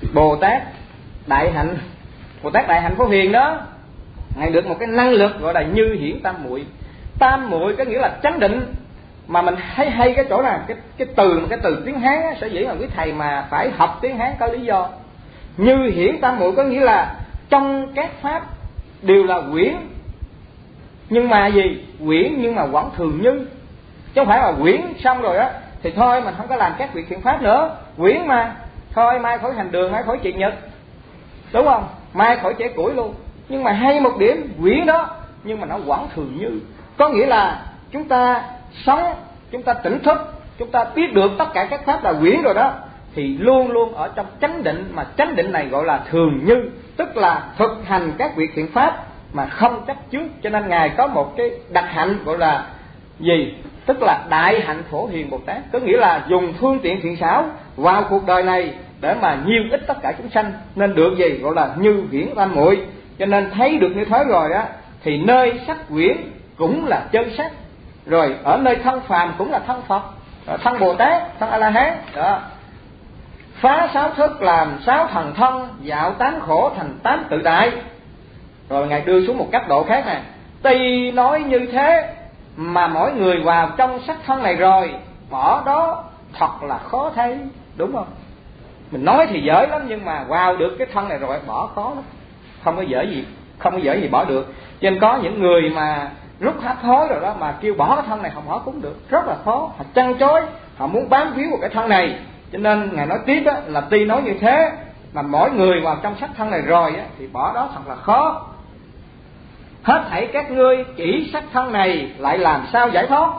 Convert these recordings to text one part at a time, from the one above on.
Bồ Tát Đại Hạnh, Bồ Tát Đại Hạnh Phổ Hiền đó, ngài được một cái năng lực gọi là như hiển tam muội. Tam muội có nghĩa là chánh định. Mà mình thấy hay cái chỗ là cái từ tiếng Hán á, sở dĩ mà quý thầy mà phải học tiếng Hán có lý do. Như hiển tam muội có nghĩa là trong các pháp đều là quyển, nhưng mà gì? Quyển nhưng mà vẫn thường như, chứ không phải là quyển xong rồi á thì thôi mình không có làm các việc thiện pháp nữa. Quyển mà thôi mai khỏi hành đường, mai khỏi triệt nhật, đúng không? Mai khỏi chẻ củi luôn. Nhưng mà hay một điểm, quyển đó nhưng mà nó vẫn thường như, có nghĩa là chúng ta sống, chúng ta tỉnh thức, chúng ta biết được tất cả các pháp là quyển rồi đó, thì luôn luôn ở trong chánh định. Mà chánh định này gọi là thường như, tức là thực hành các việc thiện pháp mà không chấp trước. Cho nên ngài có một cái đặc hạnh gọi là gì? Tức là Đại Hạnh Phổ Hiền Bồ Tát, có nghĩa là dùng phương tiện thiện xảo vào cuộc đời này để mà nhiêu ích tất cả chúng sanh, nên được gì? Gọi là như hiển tam muội. Cho nên thấy được như thế rồi á, thì nơi sắc quyển cũng là chân sắc, rồi ở nơi thân phàm cũng là thân Phật, thân Bồ Tát, thân A La Hán đó. Phá sáu thức làm sáu thần thân, dạo tám khổ thành tám tự tại. Rồi ngài đưa xuống một cấp độ khác nè. Tuy nói như thế mà mỗi người vào trong sắc thân này rồi, bỏ đó thật là khó thấy, đúng không? Mình nói thì dễ lắm, nhưng mà vào được cái thân này rồi bỏ khó lắm, không có dễ gì bỏ được. Cho nên có những người mà rút hấp hối rồi đó mà kêu bỏ cái thân này không bỏ cũng được, rất là khó. Họ chăn chối, họ muốn bám víu vào cái thân này. Cho nên ngài nói tiếp đó, là tuy nói như thế mà mỗi người vào trong sắc thân này rồi á, thì bỏ đó thật là khó. Hết thảy các ngươi chỉ sắc thân này lại làm sao giải thoát?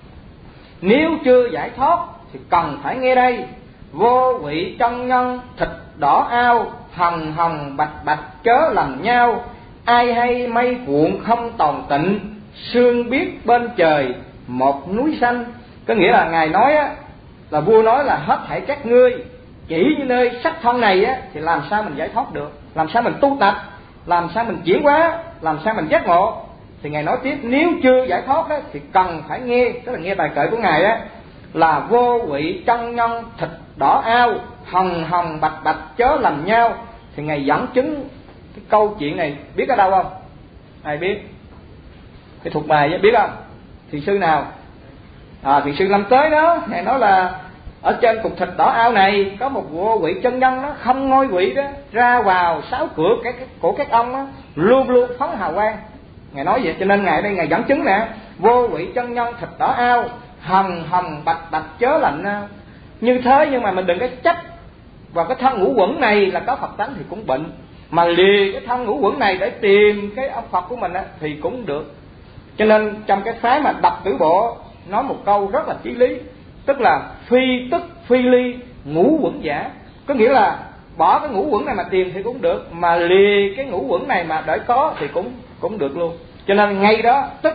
Nếu chưa giải thoát thì cần phải nghe đây. Vô vị chân nhân thịt đỏ ao, hồng hồng bạch bạch chớ lầm nhau. Ai hay mây cuộn không tồn tịnh, sương biết bên trời một núi xanh. Có nghĩa là ngài nói á, là vua nói là hết thảy các ngươi chỉ như nơi sắc thân này á, thì làm sao mình giải thoát được, làm sao mình tu tập, làm sao mình chuyển hóa, làm sao mình giác ngộ. Thì ngài nói tiếp, nếu chưa giải thoát đó, thì cần phải nghe, tức là nghe bài kệ của ngài á, là vô vị chân nhân thịt đỏ ao, hồng hồng bạch bạch chớ lầm nhau. Thì ngài dẫn chứng cái câu chuyện này, biết ở đâu không? Ai biết? Cái thuộc bài biết không? Thiền sư nào? Thiền sư Lâm Tới đó. Ngài nói là ở trên cục thịt đỏ ao này có một vô vị chân nhân đó, không ngôi vị đó, ra vào sáu cửa của các ông đó, luôn luôn phóng hào quang. Ngài nói vậy, cho nên ngài đây ngài dẫn chứng nè, vô vị chân nhân thịt đỏ ao, hồng hồng bạch bạch chớ lạnh ao. Như thế nhưng mà mình đừng có chấp vào cái thân ngũ quẩn này là có Phật tánh thì cũng bệnh, mà lìa cái thân ngũ quẩn này để tìm cái ông Phật của mình á, thì cũng được. Cho nên trong cái phái mà Đập Tử Bộ nói một câu rất là chí lý, tức là phi tức phi ly ngũ quẩn giả. Có nghĩa là bỏ cái ngũ quẩn này mà tìm thì cũng được, mà lìa cái ngũ quẩn này mà để có thì cũng được luôn. Cho nên ngay đó tức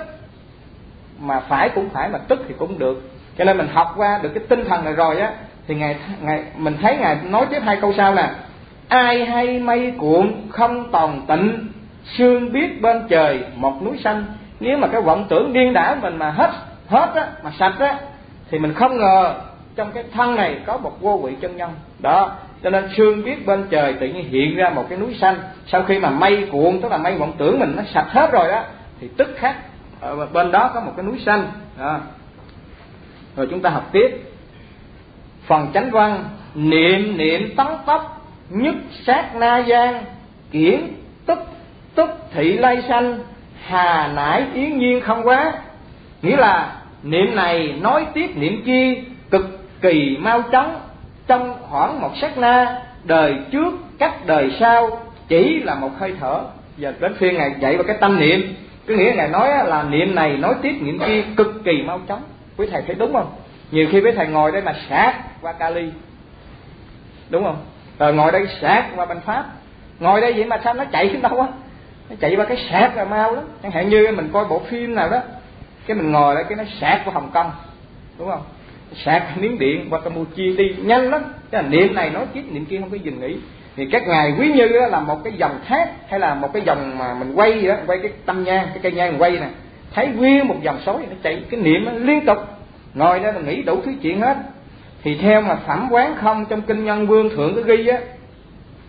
mà phải cũng phải, mà tức thì cũng được. Cho nên mình học qua được cái tinh thần này rồi á, thì mình thấy ngài nói tiếp hai câu sau là ai hay mây cuộn không tồn tịnh, sương biết bên trời một núi xanh. Nếu mà cái vọng tưởng điên đảo mình mà hết á, mà sạch á, thì mình không ngờ trong cái thân này có một vô vị chân nhân đó. Cho nên sương biết bên trời tự nhiên hiện ra một cái núi xanh. Sau khi mà mây cuộn, tức là mây vọng tưởng mình nó sạch hết rồi đó, thì tức khắc ở bên đó có một cái núi xanh đó. Rồi chúng ta học tiếp phần chánh văn. Niệm niệm tấn tốc, nhất sát na gian, kiển tức thị lay sanh, hà nải yến nhiên không quá. Nghĩa là niệm này nói tiếp niệm kia, cực kỳ mau chóng, trong khoảng một sát na, đời trước cách đời sau chỉ là một hơi thở. Giờ đến phiên ngài dạy vào cái tâm niệm. Cái nghĩa ngài nói là niệm này nói tiếp niệm kia cực kỳ mau chóng. Quý thầy thấy đúng không? Nhiều khi quý thầy ngồi đây mà sát qua Kali, đúng không? Rồi ngồi đây sát qua Bành Pháp, ngồi đây vậy mà sao nó chạy đến đâu á? Nó chạy qua cái sát là mau lắm. Chẳng hạn như mình coi bộ phim nào đó, cái mình ngồi đây cái nó sát qua Hồng Kông, đúng không? Sát Miến Điện qua Campuchia đi nhanh lắm. Cái là niệm này nói tiếp niệm kia không có dừng nghỉ. Thì các ngài quý như là một cái dòng thác, hay là một cái dòng mà mình quay đó, quay cái tâm nhang, cái cây nhang mình quay nè, thấy nguyên một dòng sói nó chạy, cái niệm nó liên tục. Ngồi đó là nghĩ đủ thứ chuyện hết. Thì theo mà Phẩm Quán Không trong kinh Nhân Vương Thượng có ghi á,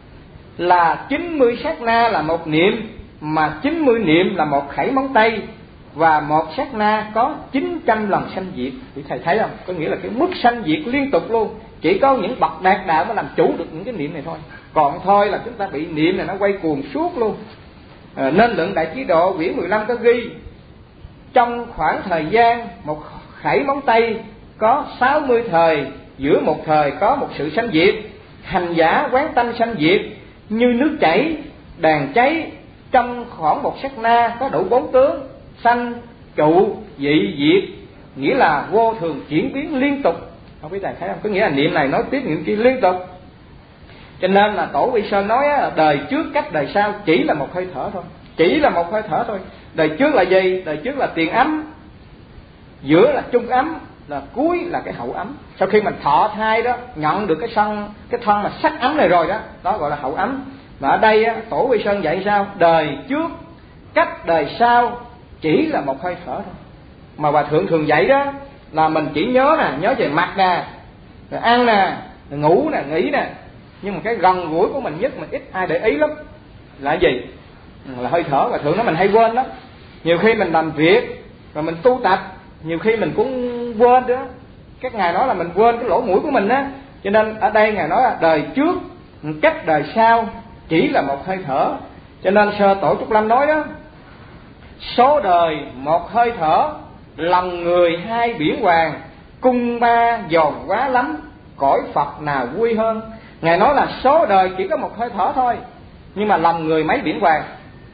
là 90 sát na là một niệm, mà 90 niệm là một khẩy móng tay, và một sát na có 900 lần sanh diệt. Thì thầy thấy không? Có nghĩa là cái mức sanh diệt liên tục luôn. Chỉ có những bậc đạt đạo mới làm chủ được những cái niệm này thôi. Còn thôi là chúng ta bị niệm này nó quay cuồng suốt luôn. Nên luận Đại Chí Độ quyển 15 có ghi, trong khoảng thời gian một khẩy móng tay có 60 thời, giữa một thời có một sự sanh diệt. Hành giả quán tâm sanh diệt như nước chảy, đàn cháy, trong khoảng một sát na có đủ 4 tướng: sanh, trụ, dị, diệt, nghĩa là vô thường chuyển biến liên tục. Không biết thầy thấy không? Có nghĩa là niệm này nói tiếp niệm kia liên tục. Cho nên là Tổ Vi Sơn nói đời trước cách đời sau chỉ là một hơi thở thôi, chỉ là một hơi thở thôi. Đời trước là gì? Đời trước là tiền ấm, giữa là trung ấm, là cuối là cái hậu ấm. Sau khi mình thọ thai đó, nhận được cái thân mà sắc ấm này rồi đó, đó gọi là hậu ấm. Mà ở đây Tổ Vi Sơn dạy sao? Đời trước cách đời sau chỉ là một hơi thở thôi. Mà Hòa Thượng thường dạy đó là mình chỉ nhớ nè, nhớ về mặt nè, rồi ăn nè, rồi ngủ nè, nghỉ nè. Nhưng mà cái gần gũi của mình nhất mình ít ai để ý lắm là gì? Là hơi thở. Hòa Thượng nói mình hay quên lắm. Nhiều khi mình làm việc và mình tu tập, nhiều khi mình cũng quên đó. Các ngài nói là mình quên cái lỗ mũi của mình á. Cho nên ở đây ngài nói là đời trước cách đời sau chỉ là một hơi thở. Cho nên Sơ Tổ Trúc Lâm nói đó, số đời một hơi thở, lòng người hai biển hoàng, cung ba giòn quá lắm, cõi Phật nào vui hơn. Ngài nói là số đời chỉ có một hơi thở thôi, nhưng mà lòng người mấy biển hoàng.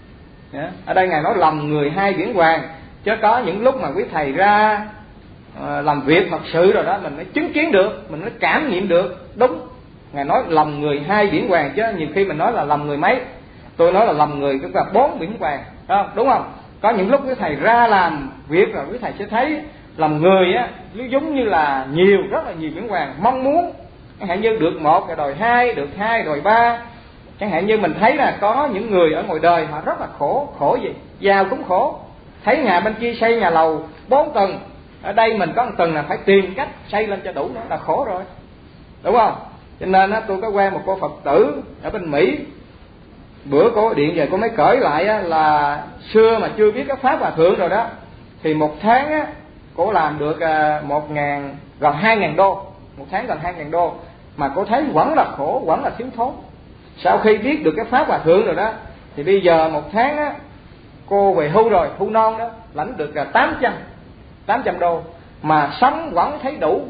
Ở đây ngài nói lòng người hai biển hoàng, chứ có những lúc mà quý thầy ra làm việc thật sự rồi đó, mình mới chứng kiến được, mình mới cảm nghiệm được. Đúng, ngài nói lòng người hai biển hoàng, chứ nhiều khi mình nói là lòng người mấy. Tôi nói là lòng người tức là 4 biển hoàng, đúng không? Có những lúc quý thầy ra làm việc rồi quý thầy sẽ thấy lòng người á, giống như là nhiều, rất là nhiều biển hoàng mong muốn. Chẳng hạn như được 1 rồi đòi 2, được 2 rồi 3. Chẳng hạn như mình thấy là có những người ở ngoài đời họ rất là khổ. Khổ gì? Giàu cũng khổ. Thấy nhà bên kia xây nhà lầu 4 tầng, ở đây mình có 1 tầng là phải tìm cách xây lên cho đủ, đó là khổ rồi, đúng không? Cho nên tôi có quen một cô Phật tử ở bên Mỹ. Bữa cô điện về cô mới cởi lại là xưa mà chưa biết cái Pháp Hòa Thượng rồi đó, thì một tháng cô làm được gần 2.000 đô. Một tháng gần 2.000 đô. Mà cô thấy vẫn là khổ, vẫn là thiếu thốn. Sau khi biết được cái Pháp Hòa Thượng rồi đó, thì bây giờ một tháng cô về hưu rồi, hưu non đó, lãnh được 800 đô. Mà sống vẫn thấy đủ,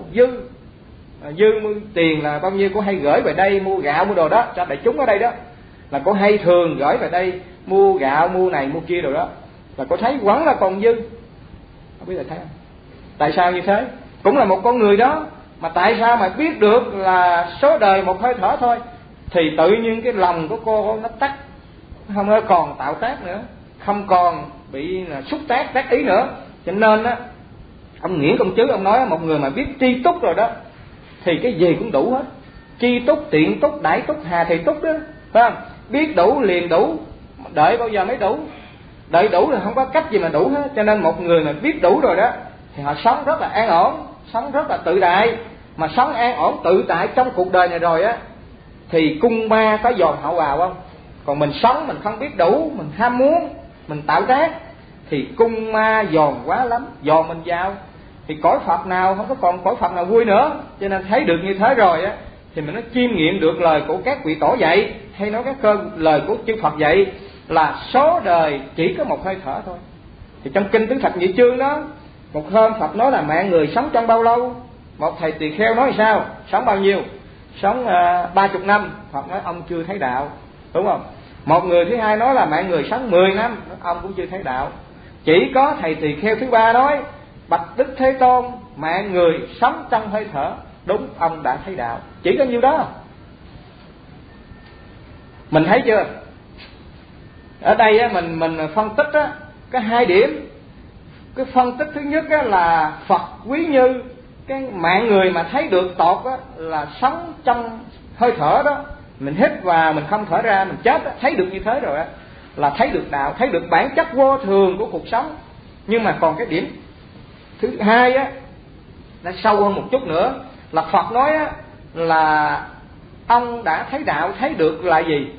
dư tiền là bao nhiêu cô hay gửi về đây mua gạo mua đồ đó cho đại chúng ở đây đó. Là cô hay thường gửi về đây mua gạo mua này mua kia rồi đó, là cô thấy vẫn là còn dư. Không biết là thấy không? Tại sao như thế? Cũng là một con người đó, mà tại sao mà biết được là số đời một hơi thở thôi? Thì tự nhiên cái lòng của cô nó tắt, không còn tạo tác nữa, không còn bị xúc tác ý nữa. Cho nên ông Nguyễn Công Trứ ông nói một người mà biết tri túc rồi đó thì cái gì cũng đủ hết. Tri túc, tiện túc, đại túc, hà thì túc đó, phải không? Biết đủ liền đủ, đợi bao giờ mới đủ? Đợi đủ là không có cách gì mà đủ hết. Cho nên một người mà biết đủ rồi đó thì họ sống rất là an ổn, sống rất là tự tại. Mà sống an ổn tự tại trong cuộc đời này rồi thì cung ba có dồn hậu vào không? Còn mình sống mình không biết đủ, mình ham muốn, mình tạo tác, thì cung ma dồn quá lắm, dồn mình vào. Thì cõi Phật nào không có còn cõi Phật nào vui nữa. Cho nên thấy được như thế rồi thì mình nó chiêm nghiệm được lời của các vị tổ dạy, hay nói lời của chư Phật dạy là số đời chỉ có một hơi thở thôi. Thì trong kinh Tứ Thập Nhị Chương đó, một hôm Phật nói là mạng người sống trong bao lâu? Một thầy tỳ kheo nói sao? Sống bao nhiêu? Sống 30 năm. Phật nói ông chưa thấy đạo, đúng không? Một người thứ hai nói là mạng người sống 10 năm, ông cũng chưa thấy đạo. Chỉ có thầy tỳ kheo thứ ba nói bạch Đức Thế Tôn, mạng người sống trong hơi thở. Đúng, ông đã thấy đạo. Chỉ có nhiêu đó. Mình thấy chưa? Ở đây mình phân tích có 2 điểm. Cái phân tích thứ nhất là Phật quý như cái mạng người mà thấy được tột là sống trong hơi thở đó. Mình hít và mình không thở ra, mình chết thấy được như thế rồi là thấy được đạo, thấy được bản chất vô thường của cuộc sống. Nhưng mà còn cái điểm thứ hai nó sâu hơn một chút nữa, là Phật nói là ông đã thấy đạo, thấy được là gì?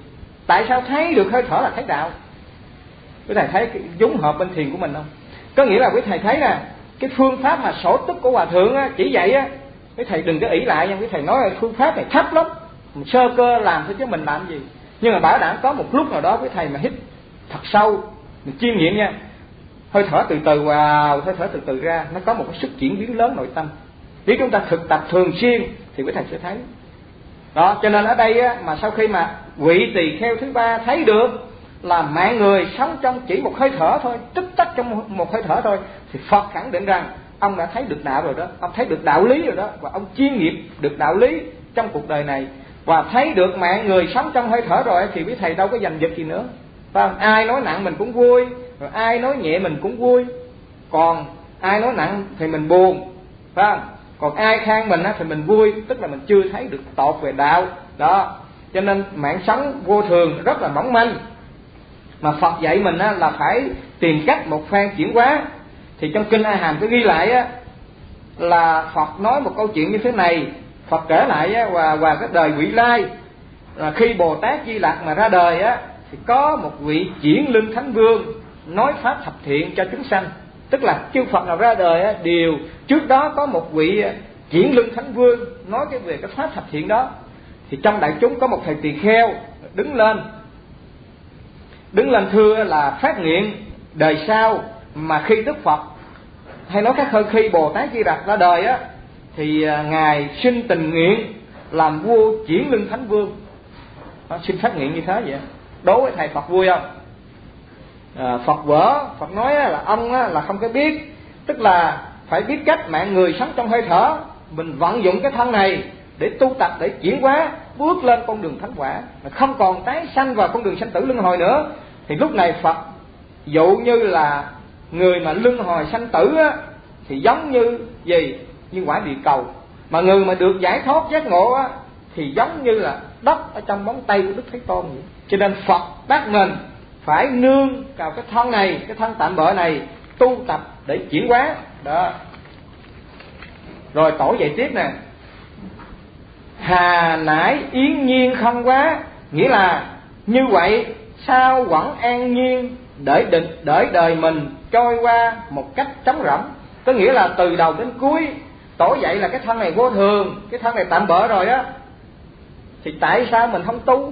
Tại sao thấy được hơi thở là thấy đạo? Quý thầy thấy cái giống hợp bên thiền của mình không? Có nghĩa là quý thầy thấy là cái phương pháp mà sổ tức của hòa thượng á, chỉ vậy á, quý thầy đừng có ỷ lại nha. Quý thầy nói là phương pháp này thấp lắm, mình sơ cơ làm thôi chứ mình làm gì. Nhưng mà bảo đảm có một lúc nào đó quý thầy mà hít thật sâu, mình chiêm nghiệm nha, hơi thở từ từ vào, hơi thở từ từ ra, nó có một cái sức chuyển biến lớn nội tâm. Nếu chúng ta thực tập thường xuyên thì quý thầy sẽ thấy. Đó, cho nên ở đây á, mà sau khi mà vị tỳ kheo thứ ba thấy được là mạng người sống trong chỉ một hơi thở thôi, tích tắc trong một hơi thở thôi, thì Phật khẳng định rằng ông đã thấy được đạo rồi đó, ông thấy được đạo lý rồi đó, và ông chiêm nghiệm được đạo lý trong cuộc đời này, và thấy được mạng người sống trong hơi thở rồi thì quý thầy đâu có giành giật gì nữa. Phải không? Ai nói nặng mình cũng vui, rồi ai nói nhẹ mình cũng vui, còn ai nói nặng thì mình buồn, phải không? Còn ai khen mình thì mình vui, tức là mình chưa thấy được tột về đạo đó. Cho nên mạng sống vô thường rất là mỏng manh, mà Phật dạy mình là phải tìm cách một phen chuyển hóa. Thì trong kinh A Hàm có ghi lại là Phật nói một câu chuyện như thế này. Phật kể lại và cái đời Vị Lai, là khi Bồ Tát Di Lặc mà ra đời thì có một vị chuyển lưng thánh vương nói pháp thập thiện cho chúng sanh. Tức là chư Phật nào ra đời đều trước đó có một vị chuyển lưng thánh vương nói về cái pháp thập thiện đó. Thì trong đại chúng có một thầy tỳ kheo đứng lên thưa là phát nguyện đời sau mà khi Đức Phật, hay nói khác hơn khi Bồ Tát Di Lặc ra đời thì ngài xin tình nguyện làm vua chuyển lưng thánh vương. Xin phát nguyện như thế vậy. Đối với thầy Phật vui không? Phật nói là ông là không có biết, tức là phải biết cách mạng người sống trong hơi thở, mình vận dụng cái thân này để tu tập, để chuyển hóa, bước lên con đường thánh quả, không còn tái sanh vào con đường sanh tử luân hồi nữa. Thì lúc này Phật dụ như là người mà luân hồi sanh tử thì giống như gì? Như quả địa cầu. Mà người mà được giải thoát giác ngộ thì giống như là đất ở trong móng tay của Đức Thế Tôn vậy. Cho nên Phật bắt mình phải nương vào cái thân này, cái thân tạm bợ này, tu tập để chuyển hóa đó. Rồi tổ dạy tiếp nè: hà nãy yến nhiên không quá, nghĩa là như vậy sao vẫn an nhiên để đời mình trôi qua một cách trống rỗng. Có nghĩa là từ đầu đến cuối tổ dạy là cái thân này vô thường, cái thân này tạm bợ rồi thì tại sao mình không tu?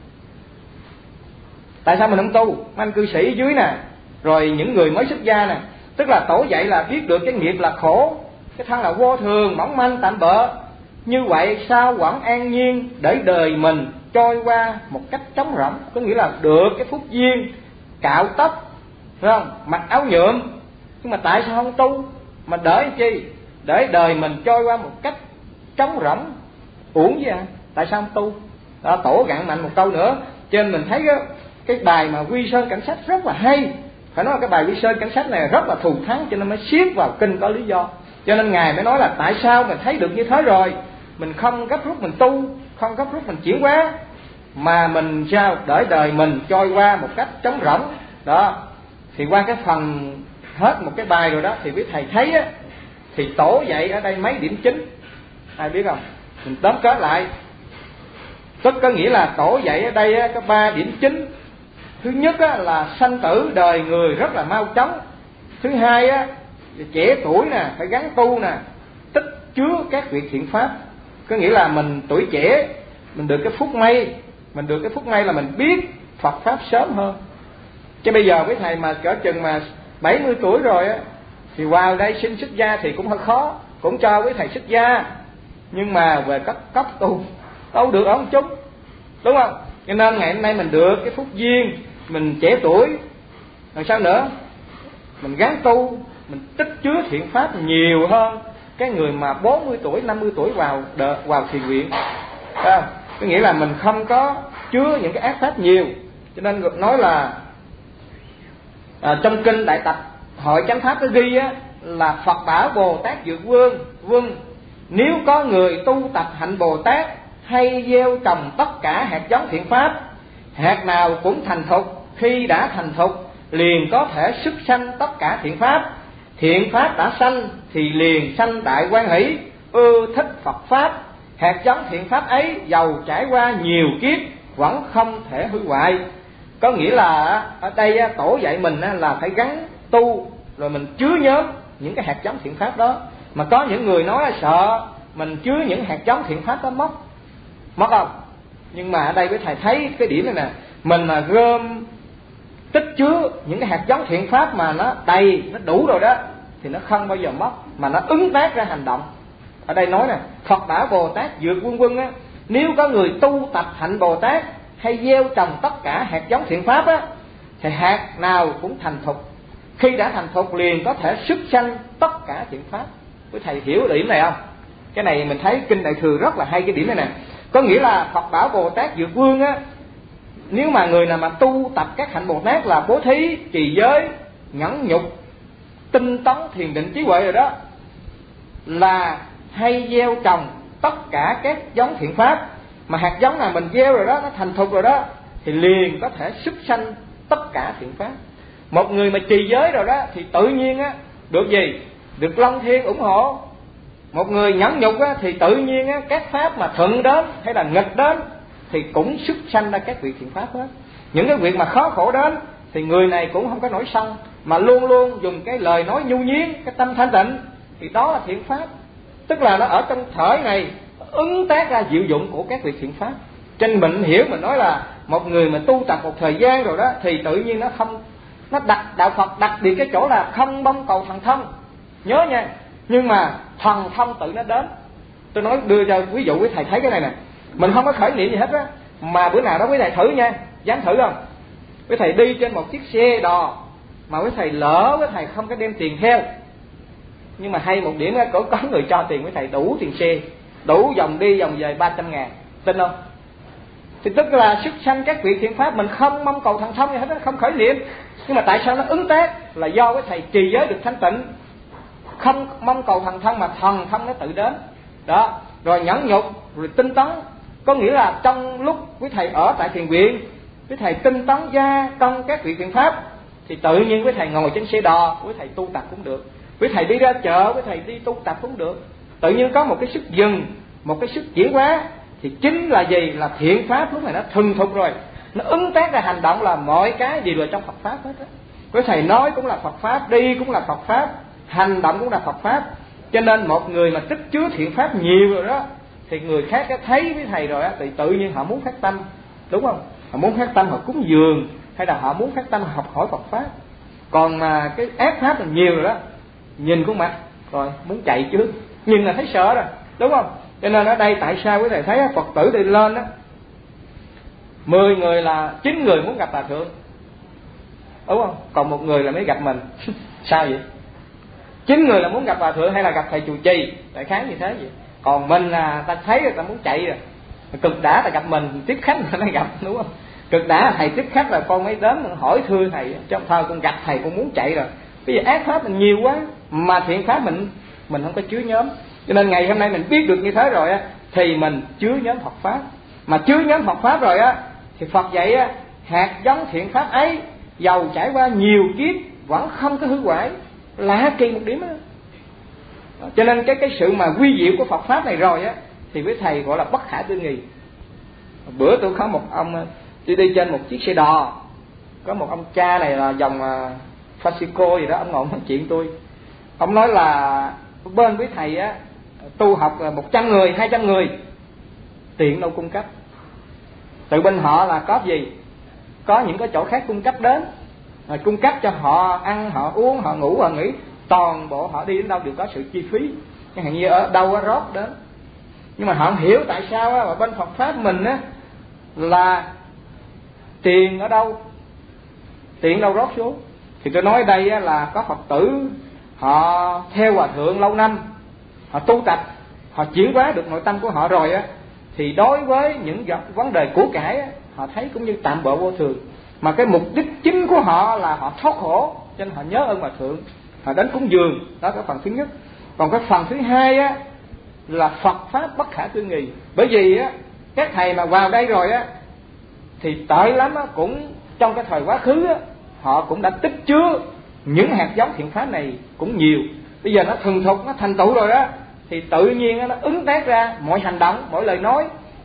Tại sao mình không tu? Anh cư sĩ dưới nè, rồi những người mới xuất gia nè, tức là tổ dạy là biết được cái nghiệp là khổ, cái thân là vô thường, mỏng manh, tạm bợ. Như vậy sao vẫn an nhiên để đời mình trôi qua một cách trống rỗng. Có nghĩa là được cái phúc duyên cạo tóc, phải không? Mặc áo nhuộm, nhưng mà tại sao không tu? Mà đợi chi? Để đời mình trôi qua một cách trống rỗng, uổng vậy. Tại sao không tu? Đó, tổ gặn mạnh một câu nữa. Cho nên mình thấy cái bài mà Quy Sơn Cảnh Sách rất là hay. Phải nói là cái bài Quy Sơn Cảnh Sách này rất là thù thắng, cho nên mới siết vào kinh có lý do. Cho nên Ngài mới nói là tại sao mình thấy được như thế rồi, mình không gấp rút mình tu, không gấp rút mình chuyển hóa, mà mình sao để đời mình trôi qua một cách trống rỗng đó. Thì qua cái phần hết một cái bài rồi đó thì quý thầy thấy thì tổ dạy ở đây mấy điểm chính, ai biết không? Mình tóm kết lại, tức có nghĩa là tổ dạy ở đây có 3 điểm chính. Thứ nhất là sanh tử đời người rất là mau chóng. Thứ hai trẻ tuổi nè phải gắn tu nè, tích chứa các việc thiện pháp. Có nghĩa là mình tuổi trẻ mình được cái phúc may, là mình biết Phật pháp sớm hơn. Chứ bây giờ với thầy mà cỡ chừng mà 70 tuổi rồi thì vào đây xin xuất gia thì cũng hơi khó, cũng cho với thầy xuất gia, nhưng mà về cấp tu đâu được ông chúng, đúng không? Cho nên ngày hôm nay mình được cái phúc duyên, mình trẻ tuổi rồi sao nữa, mình gắng tu, mình tích chứa thiện pháp nhiều hơn cái người mà 40 tuổi 50 tuổi vào thiền viện. Có nghĩa là mình không có chứa những cái ác pháp nhiều. Cho nên nói là trong kinh Đại Tập Hội Chánh Pháp có ghi là Phật bảo Bồ Tát Dược Vương, nếu có người tu tập hạnh Bồ Tát hay gieo trồng tất cả hạt giống thiện pháp, hạt nào cũng thành thục, khi đã thành thục liền có thể xuất sanh tất cả thiện pháp. Thiện pháp đã sanh thì liền sanh đại hoan hỷ, ưa thích Phật pháp. Hạt giống thiện pháp ấy dầu trải qua nhiều kiếp vẫn không thể hư hoại. Có nghĩa là ở đây tổ dạy mình là phải gắn tu, rồi mình chứa nhóm những cái hạt giống thiện pháp đó. Mà có những người nói sợ mình chứa những hạt giống thiện pháp đó mất không? Nhưng mà ở đây với thầy thấy cái điểm này nè, mình mà gom tích chứa những cái hạt giống thiện pháp mà nó đầy, nó đủ rồi đó, thì nó không bao giờ mất, mà nó ứng tác ra hành động. Ở đây nói nè, Phật bảo Bồ Tát dược quân á, nếu có người tu tập hạnh Bồ Tát hay gieo trồng tất cả hạt giống thiện pháp á, thì hạt nào cũng thành thục. Khi đã thành thục liền có thể xuất sanh tất cả thiện pháp. Quý thầy hiểu điểm này không? Cái này mình thấy kinh Đại Thừa rất là hay cái điểm này nè. Có nghĩa là Phật bảo Bồ Tát dược vương á, nếu mà người nào mà tu tập các hạnh Bồ Tát là bố thí, trì giới, nhẫn nhục, tinh tấn, thiền định, trí huệ rồi đó, là hay gieo trồng tất cả các giống thiện pháp, mà hạt giống nào mình gieo rồi đó, nó thành thục rồi đó, thì liền có thể xuất sanh tất cả thiện pháp. Một người mà trì giới rồi đó thì tự nhiên á được gì? Được Long Thiên ủng hộ. Một người nhẫn nhục á thì tự nhiên á các pháp mà thuận đến hay là nghịch đến thì cũng xuất sanh ra các việc thiện pháp hết. Những cái việc mà khó khổ đến thì người này cũng không có nổi sân, mà luôn luôn dùng cái lời nói nhu nhuyến, cái tâm thanh tịnh, thì đó là thiện pháp. Tức là nó ở trong thời này ứng tác ra diệu dụng của các việc thiện pháp. Trên mình hiểu, mình nói là một người mà tu tập một thời gian rồi đó thì tự nhiên nó không, nó đạo Phật đặc biệt cái chỗ là không mong cầu thần thông, nhớ nha. Nhưng mà thần thông tự nó đến. Tôi nói đưa cho ví dụ với thầy thấy cái này nè, mình không có khởi niệm gì hết á, mà bữa nào đó quý thầy thử nha, dám thử không? Quý thầy đi trên một chiếc xe đò mà quý thầy lỡ quý thầy không có đem tiền theo, nhưng mà hay một điểm á, có người cho tiền quý thầy đủ tiền xe, đủ vòng đi vòng về 300.000, tin không? Thì tức là xuất sanh các vị thiện pháp, mình không mong cầu thần thông gì hết, không khởi niệm. Nhưng mà tại sao nó ứng tác? Là do cái thầy trì giới được thanh tịnh, không mong cầu thần thông mà thần thông nó tự đến đó. Rồi nhẫn nhục, rồi tinh tấn, có nghĩa là trong lúc quý thầy ở tại thiền viện, quý thầy tinh tấn gia công các vị thiện pháp, thì tự nhiên quý thầy ngồi trên xe đò, quý thầy tu tập cũng được. Quý thầy đi ra chợ, quý thầy đi tu tập cũng được. Tự nhiên có một cái sức dừng, một cái sức chuyển hóa, thì chính là gì? Là thiện pháp lúc này nó thuần thục rồi, nó ứng tác ra hành động, là mọi cái đều là trong Phật pháp hết á. Quý thầy nói cũng là Phật pháp, đi cũng là Phật pháp, hành động cũng là Phật pháp. Cho nên một người mà tích chứa thiện pháp nhiều rồi đó, thì người khác thấy với thầy rồi á, thì tự nhiên họ muốn phát tâm, đúng không? Họ muốn phát tâm họ cúng dường, hay là họ muốn phát tâm học hỏi Phật pháp. Còn mà cái ác pháp là nhiều rồi đó, nhìn khuôn mặt rồi muốn chạy trước, nhìn là thấy sợ rồi, đúng không? Cho nên ở đây tại sao quý thầy thấy Phật tử đi lên á, 10 người là 9 người muốn gặp Hòa Thượng, đúng không? Còn 1 người là mới gặp mình. Sao vậy? 9 người là muốn gặp Hòa Thượng hay là gặp thầy trụ trì, đại khái như thế vậy. Còn mình là ta thấy rồi ta muốn chạy rồi, cực đã ta gặp mình tiếp khách là mới gặp, đúng không? Cực đã thầy tiếp khách là con mới đến hỏi thưa thầy, trong thời con gặp thầy con muốn chạy rồi. Bây giờ ác pháp mình nhiều quá, mà thiện pháp mình không có chứa nhóm. Cho nên ngày hôm nay mình biết được như thế rồi á, thì mình chứa nhóm Phật pháp. Mà chứa nhóm Phật pháp rồi á, thì Phật dạy á, hạt giống thiện pháp ấy dầu trải qua nhiều kiếp vẫn không có hư hoại, lạ kỳ một điểm đó. Cho nên cái sự mà quy diệu của Phật pháp này rồi á, thì với thầy gọi là bất khả tư nghị. Bữa tôi có một ông đi trên một chiếc xe đò, có một ông cha này là dòng Francisco gì đó, ông ngồi nói chuyện tôi. Ông nói là bên với thầy á, tu học là 100 người, 200 người, tiền đâu cung cấp. Từ bên họ là có gì? Có những cái chỗ khác cung cấp đến, rồi cung cấp cho họ ăn, họ uống, họ ngủ, họ nghỉ. Toàn bộ họ đi đến đâu đều có sự chi phí, chẳng hạn như ở đâu có rót đến. Nhưng mà họ không hiểu tại sao á, mà bên Phật pháp mình á là tiền ở đâu, tiền đâu rót xuống. Thì tôi nói đây á, là có Phật tử họ theo Hòa Thượng lâu năm, họ tu tập, họ chuyển hóa được nội tâm của họ rồi á, thì đối với những vấn đề của cải á, họ thấy cũng như tạm bợ vô thường. Mà cái mục đích chính của họ là họ thoát khổ, cho nên họ nhớ ơn Hòa Thượng, họ đến cúng dường. Đó là phần thứ nhất. Còn cái phần thứ hai á là Phật pháp bất khả tư nghị. Bởi vì á, các thầy mà vào đây rồi á thì tệ lắm á, cũng trong cái thời quá khứ á, họ cũng đã tích chứa những hạt giống thiện pháp này cũng nhiều. Bây giờ nó thuần thục, nó thành tựu rồi đó, thì tự nhiên á, nó ứng tác ra mọi hành động, mọi lời nói.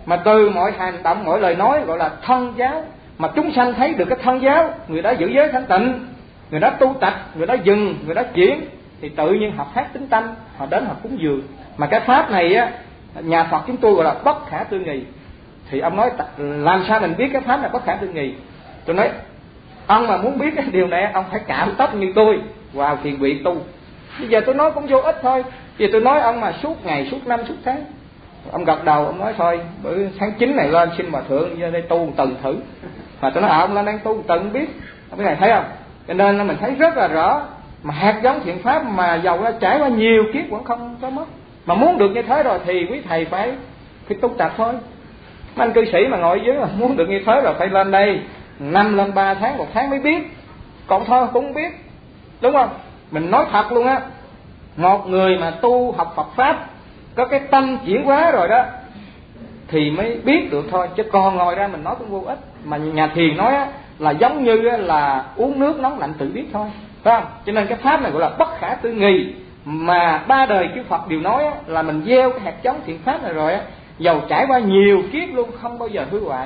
mà từ mọi hành động, mọi lời nói gọi là thân giáo, mà chúng sanh thấy được cái thân giáo, người đó giữ giới thanh tịnh, người đó tu tập, người đó dừng, người đó chuyển, thì tự nhiên họ phát tính tâm, họ đến họ cúng dường. Mà cái pháp này á, nhà Phật chúng tôi gọi là bất khả tư nghị. Thì ông nói làm sao mình biết cái pháp này bất khả tư nghị? Tôi nói ông mà muốn biết cái điều này, ông phải cảm tóc như tôi vào thiền viện tu. Bây giờ tôi nói cũng vô ích thôi. Bây giờ tôi nói ông mà suốt ngày, suốt năm, suốt tháng. Ông gật đầu, ông nói thôi, bữa tháng 9 này lên xin hòa thượng ra đây tu một tuần thử. Mà tôi nói ông lên đang tu một tuần biết. Cái này thấy không? Cho nên mình thấy rất là rõ. Mà hạt giống thiện pháp mà giàu ra trải qua nhiều kiếp vẫn không có mất. Mà muốn được như thế rồi thì quý thầy phải tu tập thôi. Mấy anh cư sĩ mà ngồi dưới mà muốn được như thế rồi phải lên đây 5 lên 3 tháng, 1 tháng mới biết. Còn thôi cũng không biết. Đúng không? Mình nói thật luôn á. Một người mà tu học Phật Pháp có cái tâm chuyển hóa rồi đó thì mới biết được thôi. Chứ còn ngồi ra mình nói cũng vô ích. Mà nhà thiền nói á, là giống như là uống nước nóng lạnh tự biết thôi, phải không? Cho nên cái pháp này gọi là bất khả tư nghị. Mà 3 đời chư Phật đều nói á, là mình gieo cái hạt giống thiện pháp này rồi á, dầu trải qua nhiều kiếp luôn không bao giờ hư hoại.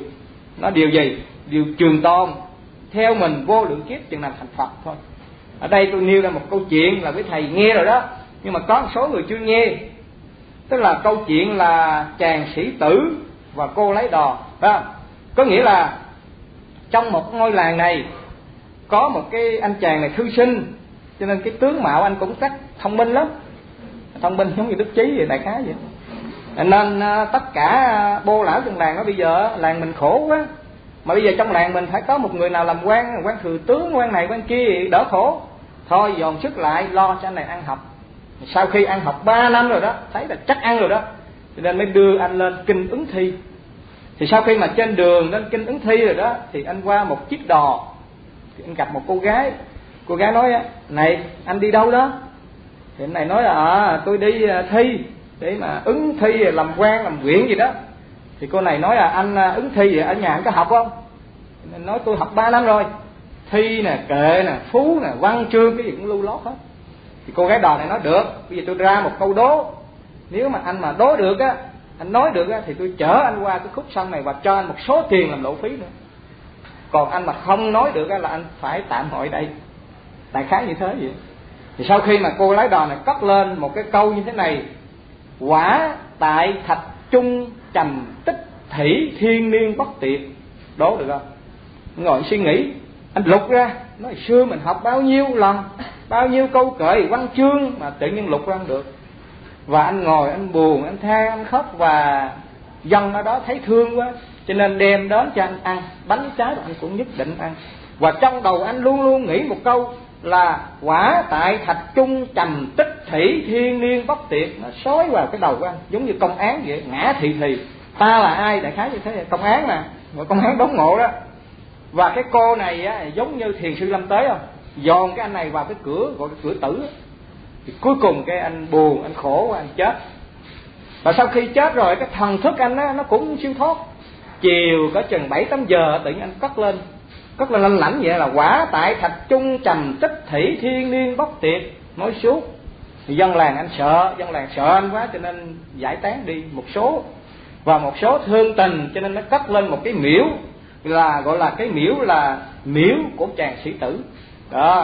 Điều gì? Điều trường tồn theo mình vô lượng kiếp chừng nào thành Phật thôi. Ở đây tôi nêu ra một câu chuyện là với thầy nghe rồi đó, nhưng mà có một số người chưa nghe. Tức là câu chuyện là chàng sĩ tử và cô lấy đò, phải không? Có nghĩa là trong một ngôi làng này có một cái anh chàng này thư sinh, cho nên cái tướng mạo anh cũng rất thông minh lắm, thông minh giống như Đức Chí vậy, đại khái vậy. Nên tất cả bô lão trong làng đó, bây giờ làng mình khổ quá, mà bây giờ trong làng mình phải có một người nào làm quan thừa tướng, quan này quan kia đỡ khổ. Thôi dồn sức lại lo cho anh này ăn học. Sau khi ăn học 3 năm rồi đó, thấy là chắc ăn rồi đó, cho nên mới đưa anh lên kinh ứng thi. Thì sau khi mà trên đường lên kinh ứng thi rồi đó, thì anh qua một chiếc đò, thì anh gặp một cô gái. Cô gái nói: này anh đi đâu đó? Thì anh này nói là tôi đi thi để mà ứng thi làm quan làm huyện gì đó. Thì cô này nói là anh ứng thi vậy ở nhà anh có học không? Anh nói tôi học 3 năm rồi, thi nè, kệ nè, phú nè, văn chương cái gì cũng lưu lót hết. Thì cô gái đò này nói được, bây giờ tôi ra một câu đố, nếu mà anh mà đố được á, anh nói được á, thì tôi chở anh qua cái khúc sông này và cho anh một số tiền làm lộ phí nữa. Còn anh mà không nói được á, là anh phải tạm hội đây. Đại khái như thế vậy. Thì sau khi mà cô lái đò này cất lên một cái câu như thế này: quả tại thạch chung trầm tích thủy thiên niên bất tiệt. Đố được không? Ngồi suy nghĩ, anh lục ra, nói xưa mình học bao nhiêu lần, bao nhiêu câu kệ văn chương mà tự nhiên lục ra không được. Và anh ngồi, anh buồn, anh than, anh khóc, và dân ở đó thấy thương quá, cho nên đem đến cho anh ăn bánh trái, anh cũng nhất định ăn. Và trong đầu anh luôn luôn nghĩ một câu là quả tại thạch chung trầm tích thủy thiên niên bất tiệt. Nó xói vào cái đầu của anh, giống như công án vậy, ngã thị thì ta là ai, đại khái như thế. Công án mà, công án đốn ngộ đó. Và cái cô này á, giống như thiền sư Lâm Tế không, dồn cái anh này vào cái cửa, gọi là cửa tử. Thì cuối cùng cái anh buồn, anh khổ, anh chết. Và sau khi chết rồi, cái thần thức anh á, nó cũng siêu thoát. Chiều có chừng 7-8 giờ tự nhiên anh cất lên lanh lảnh vậy là quả tại thạch chung trầm tích thủy thiên niên bất tiệt. Nói suốt thì dân làng sợ anh quá, cho nên giải tán đi một số. Và một số thương tình cho nên nó cất lên một cái miễu, là gọi là cái miễu là miễu của chàng sĩ tử đó.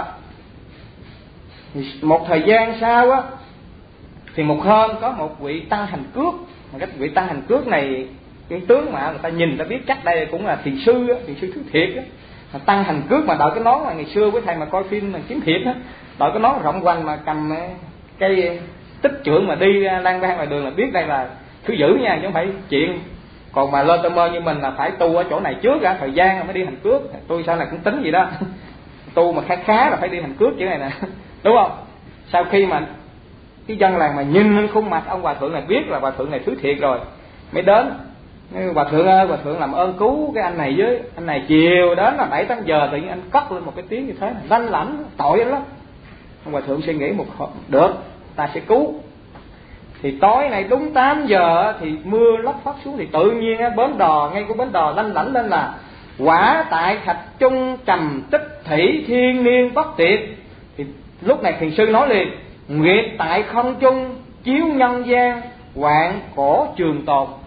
Một thời gian sau á, thì một hôm có một vị tăng hành cước. Mà cái vị tăng hành cước này, cái tướng mà người ta nhìn người ta biết chắc đây cũng là thiền sư á, thiền sư thứ thiệt á. Tăng hành cước mà đội cái nón, là ngày xưa với thầy mà coi phim mà kiếm hiệp á, đội cái nón rộng quanh mà cầm cây tích trượng mà đi lang bang ngoài đường là biết đây là thứ dữ nha, chứ không phải chuyện. Còn mà lơ tơ mơ như mình là phải tu ở chỗ này trước á, thời gian là mới đi hành cước. Tôi sau này cũng tính vậy đó, tu mà khá là phải đi hành cước chỗ này nè, đúng không? Sau khi mà cái dân làng mà nhìn lên khuôn mặt ông hòa thượng này biết là hòa thượng này thứ thiệt rồi, mới đến: hòa thượng ơi, hòa thượng làm ơn cứu cái anh này với. Anh này chiều đến là 7-8 giờ tự nhiên anh cất lên một cái tiếng như thế này, lanh lảnh, tội lắm. Ông hòa thượng suy nghĩ một được, ta sẽ cứu. Thì tối này đúng 8 giờ thì mưa lất phất xuống, thì tự nhiên bến đò, ngay của bến đò lanh lảnh lên là quả tại thạch chung trầm tích thủy thiên niên bất tiệt. Thì lúc này thiền sư nói liền: nguyệt tại không chung chiếu nhân gian hoạn cổ trường tồn.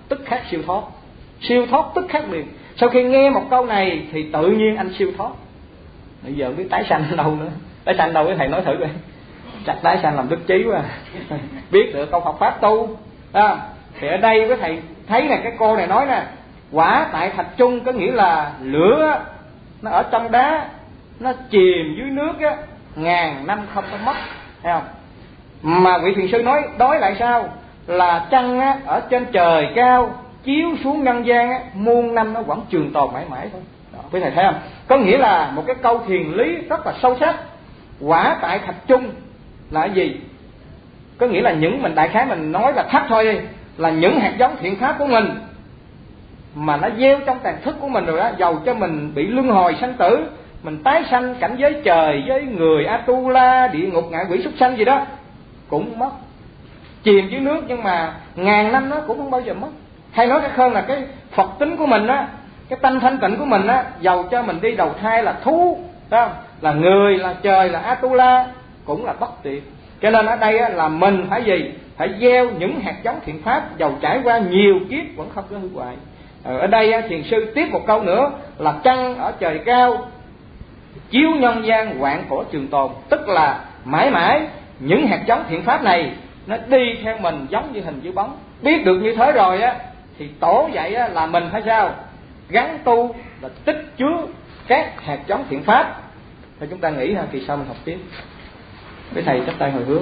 tức khắc siêu thoát. Siêu thoát tức khắc liền. Sau khi nghe một câu này thì tự nhiên anh siêu thoát. Bây giờ biết tái sanh đâu nữa. Tái sanh đâu, cái thầy nói thử coi. Chắc tái sanh làm đức trí quá. Biết được câu Phật pháp tu. Thì ở đây với thầy thấy này, cái cô này nói nè, quả tại thạch chung có nghĩa là lửa nó ở trong đá, nó chìm dưới nước á, ngàn năm không có mất, thấy không? Mà vị thiền sư nói đối lại sao? Là trăng á, ở trên trời cao chiếu xuống nhân gian á, muôn năm nó vẫn trường tồn mãi mãi thôi. Đó, quý thầy thấy không? Có nghĩa là một cái câu thiền lý rất là sâu sắc. Quả tại thạch chung là cái gì? Có nghĩa là những mình đại khái mình nói là thấp thôi đi, là những hạt giống thiện pháp của mình mà nó gieo trong tàn thức của mình rồi đó, dầu cho mình bị luân hồi sanh tử, mình tái sanh cảnh giới trời, với người Atula, địa ngục, ngạ quỷ, súc sanh gì đó cũng mất, chìm dưới nước, nhưng mà ngàn năm nó cũng không bao giờ mất. Hay nói cách hơn là cái Phật tính của mình á, cái tánh thanh tịnh của mình á, dầu cho mình đi đầu thai là thú, phải không? Là người, là trời, là Atula, cũng là bất diệt. Cho nên ở đây á, là mình phải gì? Phải gieo những hạt giống thiện pháp, dầu trải qua nhiều kiếp vẫn không có hư hoại. Ở đây á, thiền sư tiếp một câu nữa là trăng ở trời cao chiếu nhân gian hoạn khổ trường tồn. Tức là mãi mãi những hạt giống thiện pháp này nó đi theo mình giống như hình với bóng. Biết được như thế rồi á, thì tổ dạy á, là mình phải sao? Gắn tu là tích chứa các hạt giống thiện pháp. Thì chúng ta nghĩ ha, kỳ sau mình học tiếp. Với thầy chắp tay hồi hướng.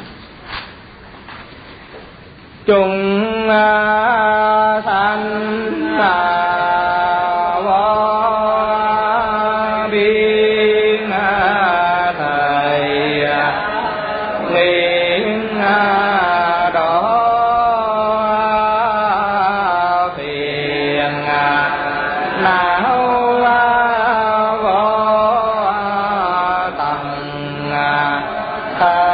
Chúng sanh vô biên thầy nguyện độ phiền não vô tận